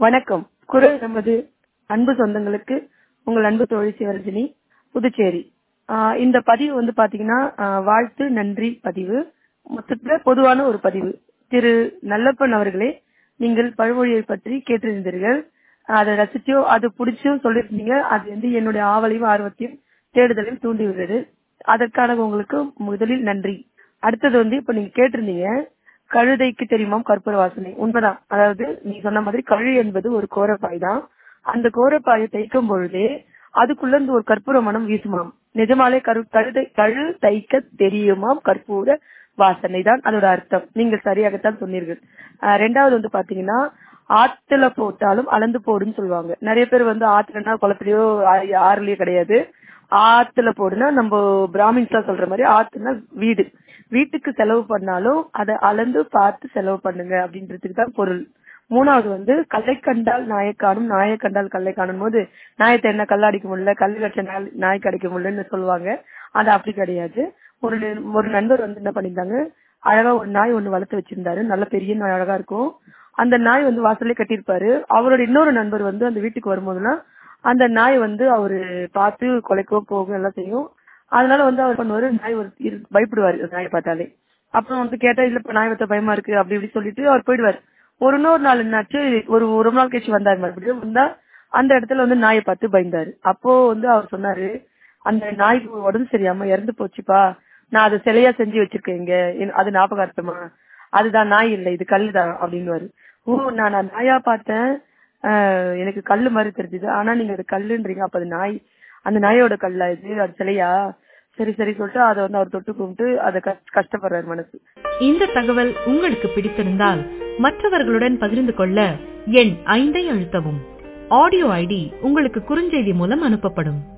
வணக்கம். குரல் நமது அன்பு சொந்தங்களுக்கு உங்கள் அன்பு தோழி சிவரஞ்சனி, புதுச்சேரி. இந்த பதிவு வந்து பாத்தீங்கன்னா வாழ்த்து நன்றி பதிவு, மொத்தத்துல பொதுவான ஒரு பதிவு. திரு நல்லப்பன் அவர்களே, நீங்கள் பழமொழியை பற்றி கேட்டிருந்தீர்கள். அதை ரசிச்சோ அது பிடிச்சோ சொல்லியிருந்தீங்க. அது வந்து என்னுடைய ஆவலையும் ஆர்வத்தையும் தேடுதலையும் தூண்டிவிடுறது. அதற்கான உங்களுக்கு முதலில் நன்றி. அடுத்தது வந்து இப்ப நீங்க கேட்டிருந்தீங்க, கழுதைக்கு தெரியுமாம் கற்பூர வாசனை. உண்மைதான். அதாவது நீ சொன்ன மாதிரி கழு என்பது ஒரு கோரப்பாய் தான். அந்த கோரப்பாயை தைக்கும் பொழுதே அதுக்குள்ள இருந்து ஒரு கற்பூர மனம் வீசுமாம். நிஜமாலே கழு தைக்க தெரியுமாம் கற்பூர வாசனை தான் அதோட அர்த்தம். நீங்கள் சரியாகத்தான் சொன்னீர்கள். ரெண்டாவது வந்து பாத்தீங்கன்னா, ஆத்துல போட்டாலும் அளந்து போடுன்னு சொல்லுவாங்க. நிறைய பேர் வந்து ஆத்துலன்னா குளத்துலயோ ஆறுலயோ கிடையாது. ஆத்துல போடுனா நம்ம பிராமின்ஸா சொல்ற மாதிரி ஆத்துனா வீடு. வீட்டுக்கு செலவு பண்ணாலும் அதை அளந்து பார்த்து செலவு பண்ணுங்க அப்படின்றதுக்கு தான் பொருள். மூணாவது வந்து கல்லை கண்டால் நாயக்கானும், நாயை கண்டால் கல்லை காணும் போது நாயத்தை என்ன கல்லாடிக்க முடியல, கல்லு கட்ட நாய் கிடைக்க முடியலன்னு சொல்லுவாங்க. அது அப்படி கிடையாது. ஒரு நண்பர் வந்து என்ன பண்ணிருந்தாங்க, அழகா ஒரு நாய் ஒண்ணு வளர்த்து வச்சிருந்தாரு. நல்ல பெரிய நாய், அழகா இருக்கும். அந்த நாய் வந்து வாசல்லே கட்டியிருப்பாரு. அவரோட இன்னொரு நண்பர் வந்து அந்த வீட்டுக்கு வரும்போதுலாம் அந்த நாய் வந்து அவரு பார்த்து கொலைக்கவும் போகும் எல்லாம் செய்யும். அதனால வந்து அவர் பண்ணுவாரு, நாய் பயப்படுவாரு நாயை பார்த்தாலே. அப்புறம் வந்து கேட்டா, இல்ல இப்ப நாய் வச்ச பயமா இருக்கு அப்படி இப்படி சொல்லிட்டு அவர் போயிடுவாரு. இன்னொரு நாள் என்னாச்சு, ஒரு நாள் கழிச்சு வந்தாரு. மறுபடியும் வந்தா அந்த இடத்துல வந்து நாயை பார்த்து பயந்தாரு. அப்போ வந்து அவர் சொன்னாரு, அந்த நாய்க்கு உடம்பு சரியாம இறந்து போச்சுப்பா, நான் அதை சிலையா செஞ்சு வச்சிருக்கேன் இங்க, அது ஞாபகார்த்தமா, அதுதான் நாய் இல்லை, இது கல்லுதான் அப்படின்னு. நான் நாயா பார்த்தேன், எனக்கு கல்லு மாதிரி தெரிஞ்சுது, ஆனா நீங்க அது கல்லுன்றீங்க, அப்ப அது நாய், அந்த நாயோட கல்லா இது, அது சிலையா? சரி சரி சொல்லிட்டு அதை வந்து அவர் தொட்டு கும்பிட்டு அதை கஷ்டப்படுறாரு மனசு. இந்த தகவல் உங்களுக்கு பிடித்திருந்தால் மற்றவர்களுடன் பகிர்ந்து கொள்ள எண் 5 அழுத்தவும். ஆடியோ ஐடி உங்களுக்கு குறுஞ்செய்தி மூலம் அனுப்பப்படும்.